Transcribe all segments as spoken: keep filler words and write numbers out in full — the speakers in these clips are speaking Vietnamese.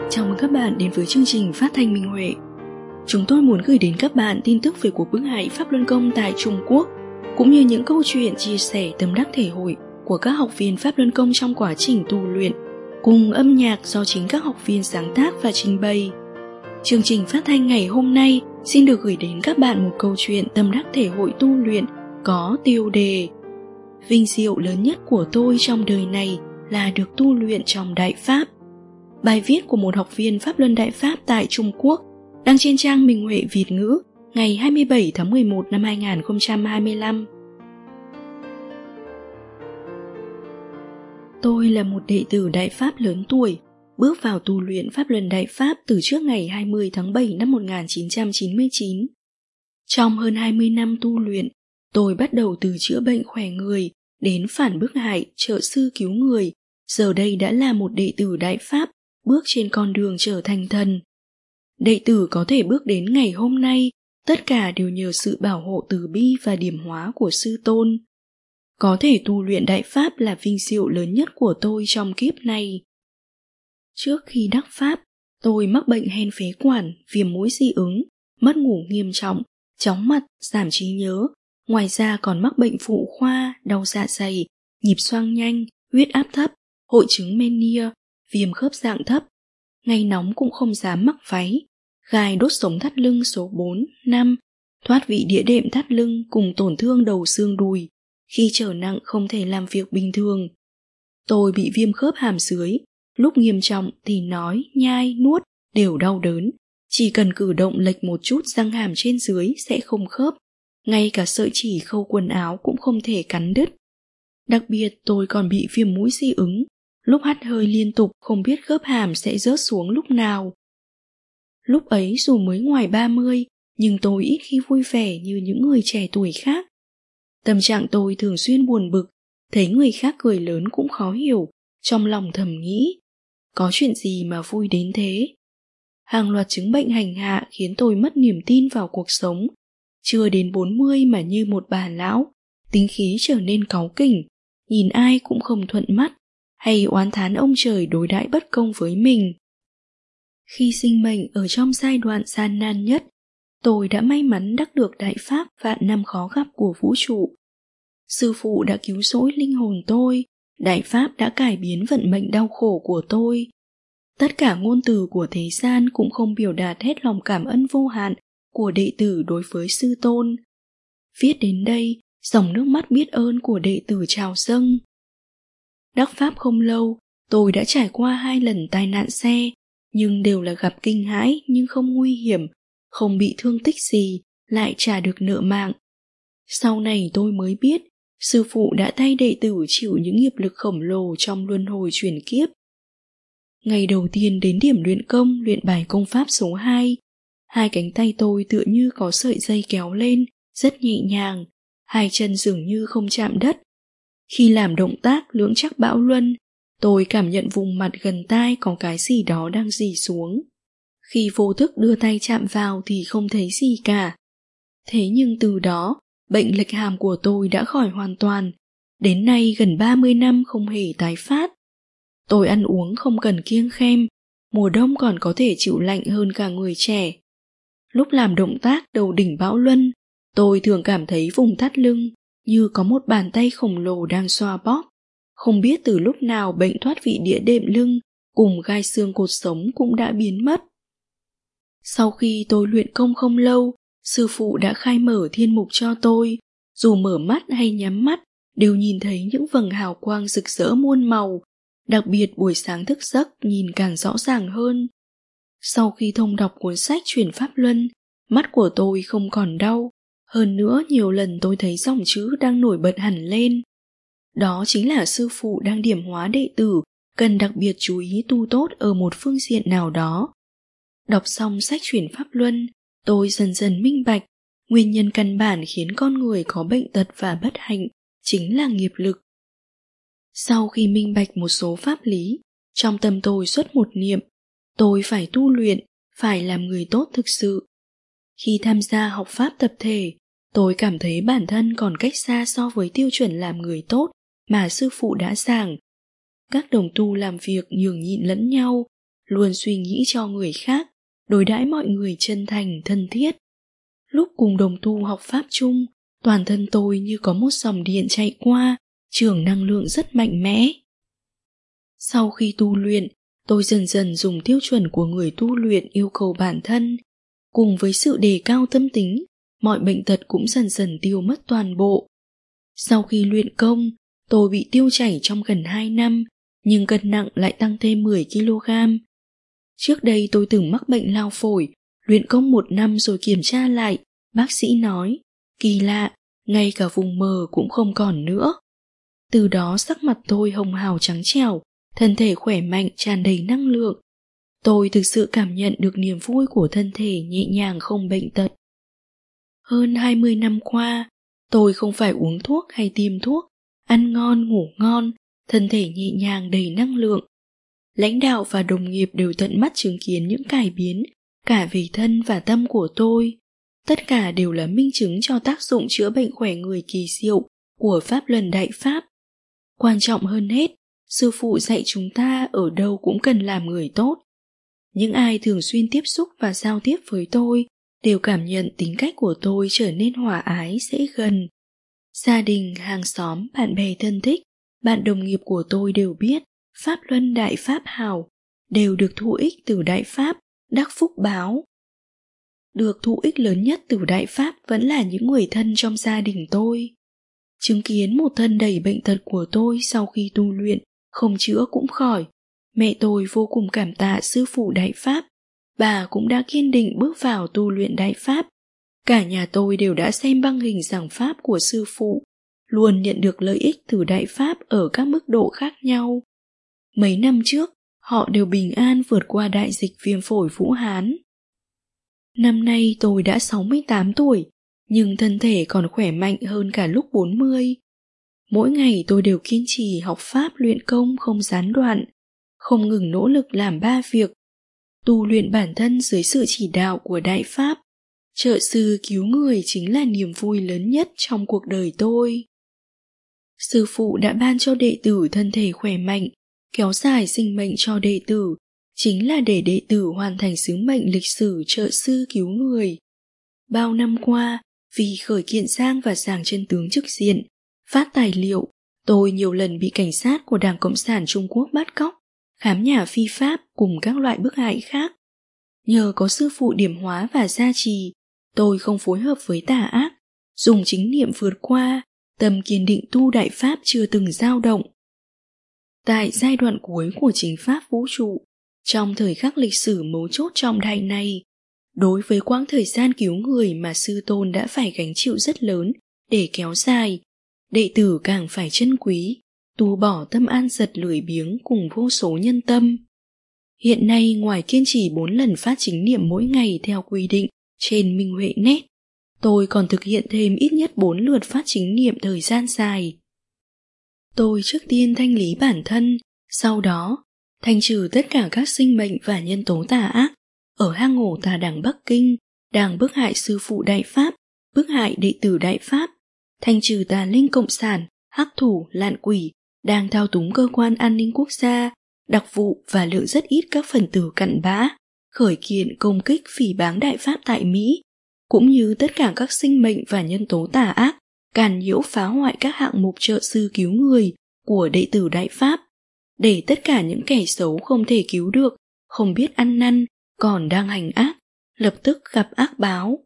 Chào mừng các bạn đến với chương trình phát thanh Minh Huệ. Chúng tôi muốn gửi đến các bạn tin tức về cuộc bức hại Pháp Luân Công tại Trung Quốc, cũng như những câu chuyện chia sẻ tâm đắc thể hội của các học viên Pháp Luân Công trong quá trình tu luyện, cùng âm nhạc do chính các học viên sáng tác và trình bày. Chương trình phát thanh ngày hôm nay xin được gửi đến các bạn một câu chuyện tâm đắc thể hội tu luyện có tiêu đề: Vinh diệu lớn nhất của tôi trong đời này là được tu luyện trong Đại Pháp. Bài viết của một học viên Pháp Luân Đại Pháp tại Trung Quốc đăng trên trang Minh Huệ Việt ngữ ngày hai mươi bảy tháng mười một năm hai nghìn không trăm hai mươi lăm. Tôi là một đệ tử Đại Pháp lớn tuổi, bước vào tu luyện Pháp Luân Đại Pháp từ trước ngày hai mươi tháng bảy năm một nghìn chín trăm chín mươi chín. Trong hơn hai mươi năm tu luyện, tôi bắt đầu từ chữa bệnh khỏe người đến phản bức hại, trợ sư cứu người, giờ đây đã là một đệ tử Đại Pháp, bước trên con đường trở thành thần. Đệ tử có thể bước đến ngày hôm nay, tất cả đều nhờ sự bảo hộ từ bi và điểm hóa của sư tôn. Có thể tu luyện Đại Pháp là vinh diệu lớn nhất của tôi trong kiếp này. Trước khi đắc Pháp, tôi mắc bệnh hen phế quản, viêm mũi dị ứng, mất ngủ nghiêm trọng, chóng mặt, giảm trí nhớ. Ngoài ra còn mắc bệnh phụ khoa, đau dạ dày, nhịp xoang nhanh, huyết áp thấp, hội chứng menia, viêm khớp dạng thấp. Ngày nóng cũng không dám mặc váy, gai đốt sống thắt lưng số bốn, năm, thoát vị đĩa đệm thắt lưng cùng tổn thương đầu xương đùi. Khi trở nặng không thể làm việc bình thường. Tôi bị viêm khớp hàm dưới, lúc nghiêm trọng thì nói, nhai, nuốt đều đau đớn. Chỉ cần cử động lệch một chút răng hàm trên dưới sẽ không khớp. Ngay cả sợi chỉ khâu quần áo cũng không thể cắn đứt. Đặc biệt tôi còn bị viêm mũi dị ứng, lúc hắt hơi liên tục không biết khớp hàm sẽ rớt xuống lúc nào. Lúc ấy dù mới ngoài ba mươi, nhưng tôi ít khi vui vẻ như những người trẻ tuổi khác. Tâm trạng tôi thường xuyên buồn bực, thấy người khác cười lớn cũng khó hiểu, trong lòng thầm nghĩ, có chuyện gì mà vui đến thế? Hàng loạt chứng bệnh hành hạ khiến tôi mất niềm tin vào cuộc sống. Chưa đến bốn mươi mà như một bà lão, tính khí trở nên cáu kỉnh, nhìn ai cũng không thuận mắt, hay oán thán ông trời đối đãi bất công với mình. Khi sinh mệnh ở trong giai đoạn gian nan nhất, tôi đã may mắn đắc được Đại Pháp vạn năm khó gặp của vũ trụ. Sư phụ đã cứu rỗi linh hồn tôi, Đại Pháp đã cải biến vận mệnh đau khổ của tôi. Tất cả ngôn từ của thế gian cũng không biểu đạt hết lòng cảm ơn vô hạn của đệ tử đối với sư tôn. Viết đến đây, dòng nước mắt biết ơn của đệ tử trào dâng. Đắc Pháp không lâu, tôi đã trải qua hai lần tai nạn xe, nhưng đều là gặp kinh hãi nhưng không nguy hiểm, không bị thương tích gì, lại trả được nợ mạng. Sau này tôi mới biết, sư phụ đã thay đệ tử chịu những nghiệp lực khổng lồ trong luân hồi chuyển kiếp. Ngày đầu tiên đến điểm luyện công, luyện bài công pháp số hai, hai cánh tay tôi tựa như có sợi dây kéo lên, rất nhẹ nhàng, hai chân dường như không chạm đất. Khi làm động tác lưỡng chắc bão luân, tôi cảm nhận vùng mặt gần tai có cái gì đó đang rỉ xuống. Khi vô thức đưa tay chạm vào thì không thấy gì cả. Thế nhưng từ đó, bệnh lệch hàm của tôi đã khỏi hoàn toàn. Đến nay gần ba mươi năm không hề tái phát. Tôi ăn uống không cần kiêng khem, mùa đông còn có thể chịu lạnh hơn cả người trẻ. Lúc làm động tác đầu đỉnh bão luân, tôi thường cảm thấy vùng thắt lưng như có một bàn tay khổng lồ đang xoa bóp. Không biết từ lúc nào bệnh thoát vị đĩa đệm lưng cùng gai xương cột sống cũng đã biến mất. Sau khi tôi luyện công không lâu, sư phụ đã khai mở thiên mục cho tôi. Dù mở mắt hay nhắm mắt, đều nhìn thấy những vầng hào quang rực rỡ muôn màu. Đặc biệt buổi sáng thức giấc nhìn càng rõ ràng hơn. Sau khi thông đọc cuốn sách Chuyển Pháp Luân, mắt của tôi không còn đau. Hơn nữa nhiều lần tôi thấy dòng chữ đang nổi bật hẳn lên. Đó chính là sư phụ đang điểm hóa đệ tử, cần đặc biệt chú ý tu tốt ở một phương diện nào đó. Đọc xong sách Chuyển Pháp Luân, tôi dần dần minh bạch, nguyên nhân căn bản khiến con người có bệnh tật và bất hạnh chính là nghiệp lực. Sau khi minh bạch một số pháp lý, trong tâm tôi xuất một niệm, tôi phải tu luyện, phải làm người tốt thực sự. Khi tham gia học pháp tập thể, tôi cảm thấy bản thân còn cách xa so với tiêu chuẩn làm người tốt mà sư phụ đã giảng. Các đồng tu làm việc nhường nhịn lẫn nhau, luôn suy nghĩ cho người khác, đối đãi mọi người chân thành, thân thiết. Lúc cùng đồng tu học Pháp chung, toàn thân tôi như có một dòng điện chạy qua, trường năng lượng rất mạnh mẽ. Sau khi tu luyện, tôi dần dần dùng tiêu chuẩn của người tu luyện yêu cầu bản thân. Cùng với sự đề cao tâm tính, mọi bệnh tật cũng dần dần tiêu mất toàn bộ. Sau khi luyện công, tôi bị tiêu chảy trong gần hai năm, nhưng cân nặng lại tăng thêm mười ki lô gam. Trước đây tôi từng mắc bệnh lao phổi, luyện công một năm rồi kiểm tra lại, bác sĩ nói, kỳ lạ, ngay cả vùng mờ cũng không còn nữa. Từ đó sắc mặt tôi hồng hào trắng trẻo, thân thể khỏe mạnh tràn đầy năng lượng. Tôi thực sự cảm nhận được niềm vui của thân thể nhẹ nhàng không bệnh tật. Hơn hai mươi năm qua, tôi không phải uống thuốc hay tiêm thuốc, ăn ngon ngủ ngon, thân thể nhẹ nhàng đầy năng lượng. Lãnh đạo và đồng nghiệp đều tận mắt chứng kiến những cải biến, cả về thân và tâm của tôi. Tất cả đều là minh chứng cho tác dụng chữa bệnh khỏe người kỳ diệu của Pháp Luân Đại Pháp. Quan trọng hơn hết, sư phụ dạy chúng ta ở đâu cũng cần làm người tốt. Những ai thường xuyên tiếp xúc và giao tiếp với tôi đều cảm nhận tính cách của tôi trở nên hòa ái, dễ gần. Gia đình, hàng xóm, bạn bè thân thích, bạn đồng nghiệp của tôi đều biết Pháp Luân Đại Pháp hảo, đều được thụ ích từ Đại Pháp, đắc phúc báo. Được thụ ích lớn nhất từ Đại Pháp vẫn là những người thân trong gia đình tôi. Chứng kiến một thân đầy bệnh tật của tôi sau khi tu luyện, không chữa cũng khỏi, mẹ tôi vô cùng cảm tạ sư phụ Đại Pháp. Bà cũng đã kiên định bước vào tu luyện Đại Pháp. Cả nhà tôi đều đã xem băng hình giảng Pháp của sư phụ, luôn nhận được lợi ích từ Đại Pháp ở các mức độ khác nhau. Mấy năm trước, họ đều bình an vượt qua đại dịch viêm phổi Vũ Hán. Năm nay tôi đã sáu mươi tám tuổi, nhưng thân thể còn khỏe mạnh hơn cả lúc bốn mươi. Mỗi ngày tôi đều kiên trì học Pháp luyện công không gián đoạn, không ngừng nỗ lực làm ba việc. Tu luyện bản thân dưới sự chỉ đạo của Đại Pháp. Trợ sư cứu người chính là niềm vui lớn nhất trong cuộc đời tôi. Sư phụ đã ban cho đệ tử thân thể khỏe mạnh, kéo dài sinh mệnh cho đệ tử, chính là để đệ tử hoàn thành sứ mệnh lịch sử trợ sư cứu người. Bao năm qua, vì khởi kiện Giang và giảng chân tướng trực diện, phát tài liệu, tôi nhiều lần bị cảnh sát của Đảng Cộng sản Trung Quốc bắt cóc, khám nhà phi pháp cùng các loại bức hại khác. Nhờ có sư phụ điểm hóa và gia trì, tôi không phối hợp với tà ác, dùng chính niệm vượt qua, tâm kiên định tu Đại Pháp chưa từng dao động. Tại giai đoạn cuối của chính Pháp vũ trụ, trong thời khắc lịch sử mấu chốt trọng đại này, đối với quãng thời gian cứu người mà sư tôn đã phải gánh chịu rất lớn để kéo dài, đệ tử càng phải trân quý, tu bỏ tâm an giật lười biếng cùng vô số nhân tâm. Hiện nay ngoài kiên trì bốn lần phát chính niệm mỗi ngày theo quy định trên Minh Huệ Net, tôi còn thực hiện thêm ít nhất bốn lượt phát chính niệm thời gian dài. Tôi trước tiên thanh lý bản thân, sau đó thanh trừ tất cả các sinh mệnh và nhân tố tà ác ở hang ổ tà đảng Bắc Kinh đang bức hại sư phụ Đại Pháp, bức hại đệ tử Đại Pháp, thanh trừ tà linh cộng sản, hắc thủ, lạn quỷ đang thao túng cơ quan an ninh quốc gia, đặc vụ và lượng rất ít các phần tử cặn bã, khởi kiện công kích phỉ báng Đại Pháp tại Mỹ, cũng như tất cả các sinh mệnh và nhân tố tà ác, càn nhiễu phá hoại các hạng mục trợ sư cứu người của đệ tử Đại Pháp, để tất cả những kẻ xấu không thể cứu được, không biết ăn năn, còn đang hành ác, lập tức gặp ác báo.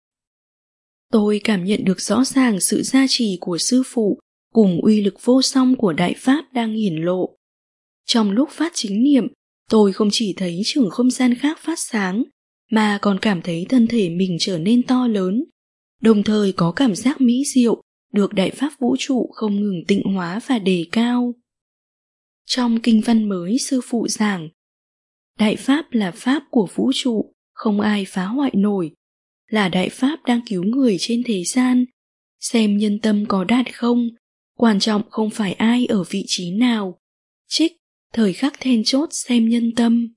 Tôi cảm nhận được rõ ràng sự gia trì của sư phụ cùng uy lực vô song của Đại Pháp đang hiển lộ. Trong lúc phát chính niệm, tôi không chỉ thấy chưởng không gian khác phát sáng, mà còn cảm thấy thân thể mình trở nên to lớn, đồng thời có cảm giác mỹ diệu, được Đại Pháp vũ trụ không ngừng tịnh hóa và đề cao. Trong kinh văn mới sư phụ giảng, Đại Pháp là Pháp của vũ trụ, không ai phá hoại nổi, là Đại Pháp đang cứu người trên thế gian. Xem nhân tâm có đạt không, quan trọng không phải ai ở vị trí nào. Trích, thời khắc then chốt xem nhân tâm.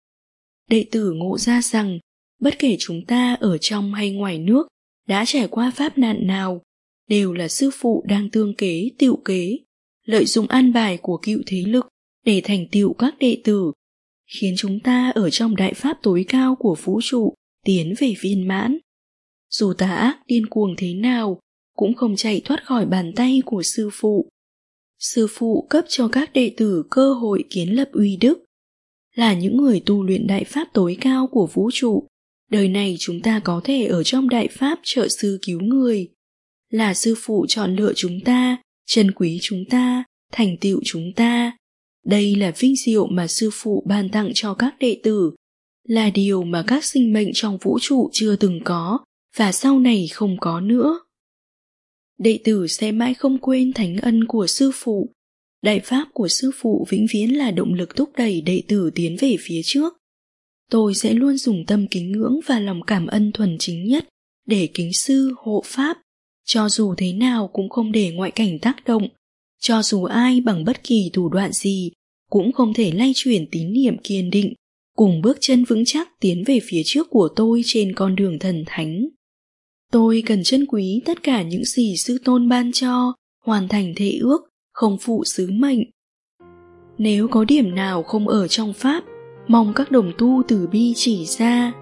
Đệ tử ngộ ra rằng, bất kể chúng ta ở trong hay ngoài nước, đã trải qua pháp nạn nào, đều là sư phụ đang tương kế, tựu kế, lợi dụng an bài của cựu thế lực để thành tựu các đệ tử. khiến chúng ta ở trong đại pháp tối cao của vũ trụ tiến về viên mãn. Dù tà ác điên cuồng thế nào, cũng không chạy thoát khỏi bàn tay của sư phụ. Sư phụ cấp cho các đệ tử cơ hội kiến lập uy đức. Là những người tu luyện đại pháp tối cao của vũ trụ, đời này chúng ta có thể ở trong đại pháp trợ sư cứu người. Là sư phụ chọn lựa chúng ta, trân quý chúng ta, thành tựu chúng ta. Đây là vinh diệu mà sư phụ ban tặng cho các đệ tử, là điều mà các sinh mệnh trong vũ trụ chưa từng có và sau này không có nữa. Đệ tử sẽ mãi không quên thánh ân của sư phụ. Đại pháp của sư phụ vĩnh viễn là động lực thúc đẩy đệ tử tiến về phía trước. Tôi sẽ luôn dùng tâm kính ngưỡng và lòng cảm ân thuần chính nhất để kính sư hộ pháp, cho dù thế nào cũng không để ngoại cảnh tác động, cho dù ai bằng bất kỳ thủ đoạn gì cũng không thể lay chuyển tín niệm kiên định, cùng bước chân vững chắc tiến về phía trước của tôi trên con đường thần thánh. Tôi cần trân quý tất cả những gì sư tôn ban cho, hoàn thành thệ ước, không phụ sứ mệnh. Nếu có điểm nào không ở trong pháp, mong các đồng tu từ bi chỉ ra.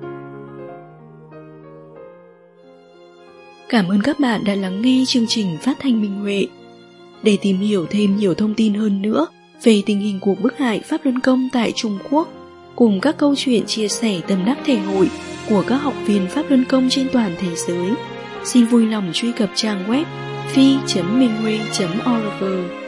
Cảm ơn các bạn đã lắng nghe chương trình Phát thanh Minh Huệ. Để tìm hiểu thêm nhiều thông tin hơn nữa về tình hình cuộc bức hại Pháp Luân Công tại Trung Quốc, cùng các câu chuyện chia sẻ tâm đắc thể hội của các học viên Pháp Luân Công trên toàn thế giới, xin vui lòng truy cập trang web phi chấm minh huệ chấm org.